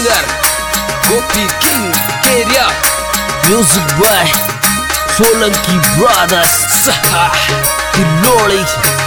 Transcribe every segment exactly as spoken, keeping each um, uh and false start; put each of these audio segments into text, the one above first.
singer Gopi King Keria. Music by Solanki Brothers. Saha Kiloli.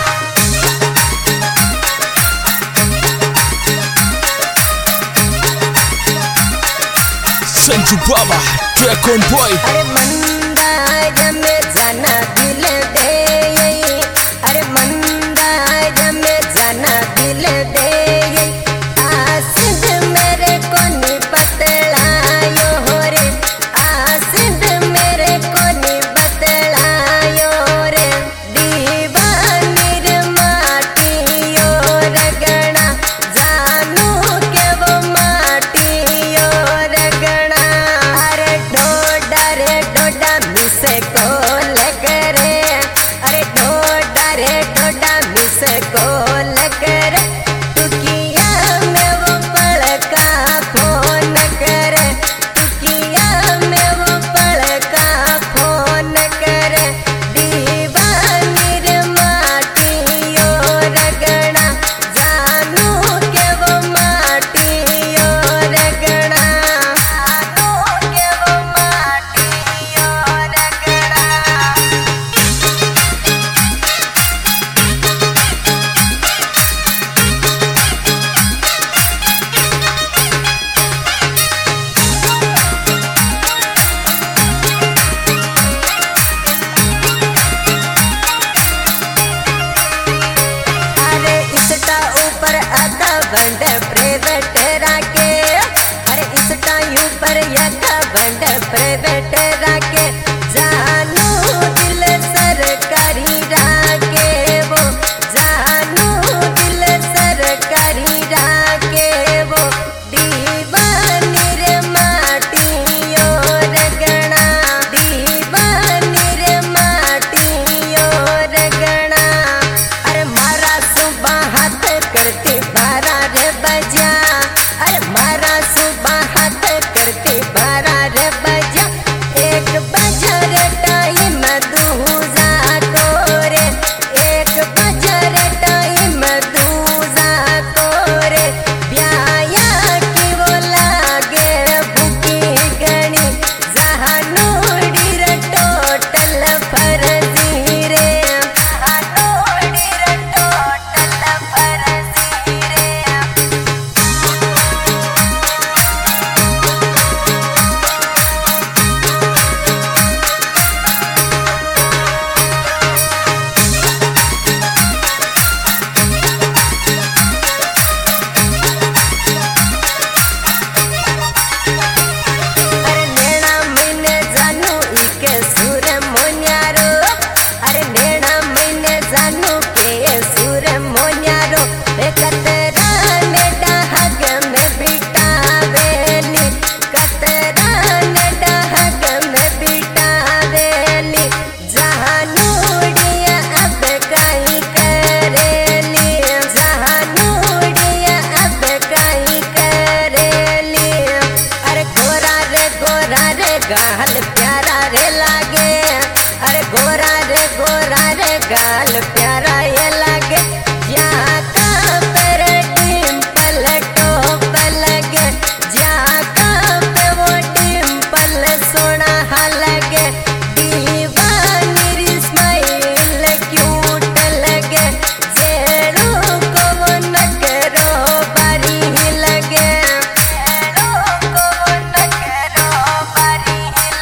Sanju Baba Track on boy. अरे मंदाज में जाना दिल दे, अरे मंदाज में जाना दिल दे, आसिद मेरे को नी बतलायो रे, आसिद मेरे को नी बतलायो रे, दीवानी रे माटियो रगड़ा, जानू के वो माटियो रगड़ा, अरे डोडा रे डोडा मिसे को लगरे, अरे डोडा रे डोडा मिसे को लगरे, टुकिया में वो पड़का फोन करे, टुकिया में वो पड़का फोन करे, दीवानी रे माटियो रगड़ा, जानू के वो माटियो रगड़ा, जानू के वो माटियो रगड़ा। अरे इसटा ऊपर आधा बंड प्राइवेट राके, अरे इसटा ऊपर आधा बंड प्राइवेट राके, जानू दिल सरकारी राके वो, जानू दिल सरकारी राके वो, दीवानी रे माटियो रगड़ा, दीवानी रे माटियो रगड़ा, अरे मारा सुबह हाथ करते बारह रे बजा, अरे मारा सुबह हाथ करते बारह रे बजा, एक बजा रे टाइम दूजा को रे, एक बजा रे टाइम दूजा को रे, ब्याया की वो लागे बुकी गणी, जहानूड़ी रे टोटल फर्जी रे, जहानूड़ी रे टोटल फर्जी रे। अरे नेना महीने जानू इके सुर मोन्यारो, अरे नेना महीने जानू के सुर मोन्यारो, ए कतरा ने डहग में बिटावेली, कतरा ने डहग में बिटावेली, जहानूड़िया अब काई करेली, जहानूड़िया अब काई करेली, अरे गोरा रे गोरा रे गाल प्यारा रे लागे, अरे गोरा रे गोरा रे गाल प्यारा ये लागे, यहाँ का पर डिम्पल टोप लगे, जहाँ का पे वो डिम्पल सोना लगे, दीवानी री स्माइल क्यूट लगे, जेड़ू को वो नकरो बारी लगे, जेड़ू को वो नकरो बारी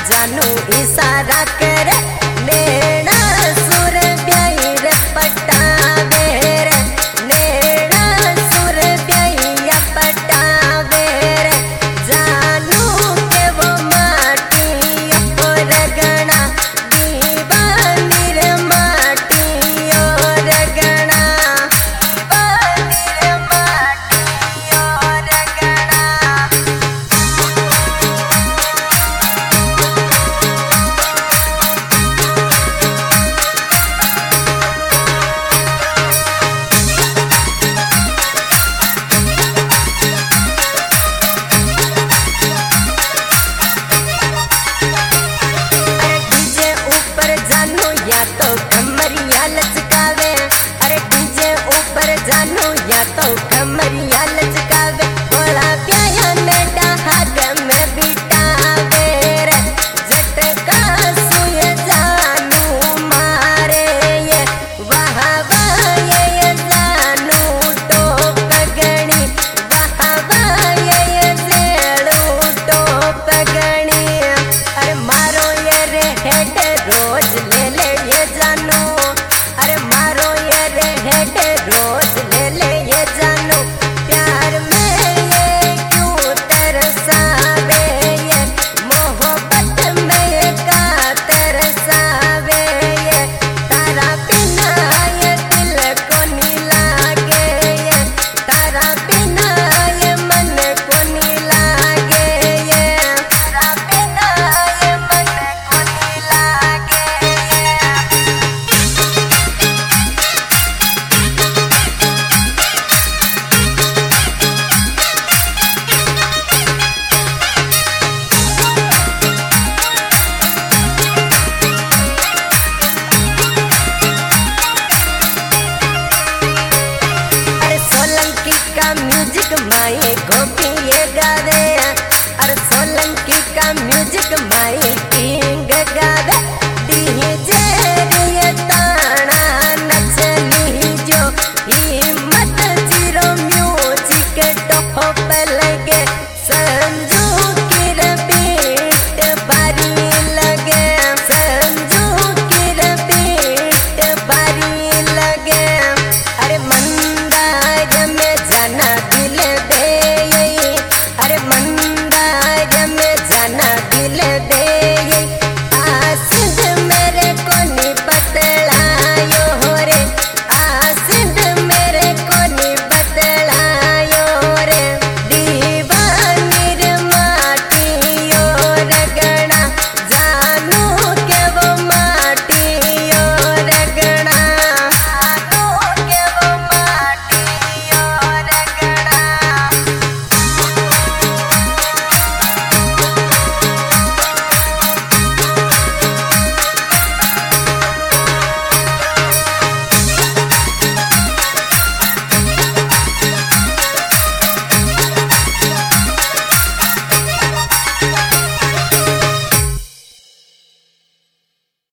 जानू इशारा करे नेड़ा सुर ब्याई रे पटावे रे नेड़ा सुर ब्याई पटावे रे जानू के वो माटी और गणा दीवानी रे माटी और गणा दीवानी रे माटी और गणा। या तो कमरिया लचकावे अरे डीजे ऊपर जानू या तो कमरिया लचकावे बोला प्याया में डहाग में बिटावे रे झटका सुय जानू मारे ये वाह वाह ये जानू टोप गणी वाह वाह ये सेड़ू टोप गणी अरे मारो ये रे हेड रोज ले ले ये जानू अरे मारो ये रे हेड रोज ले ले ये जानू प्यार में ये क्यों तरसावे ये मोहब्बत में का तरसावे ये तारा बिना ये दिल को नहीं लागे ये तारा बिना ये मन को नहीं लागे ये तारा बिना ये मन को नहीं लागे ये। अरे सोलंकी का म्यूजिक माई गोपी ये गा दे अरे सोलंकी का म्यूजिक माई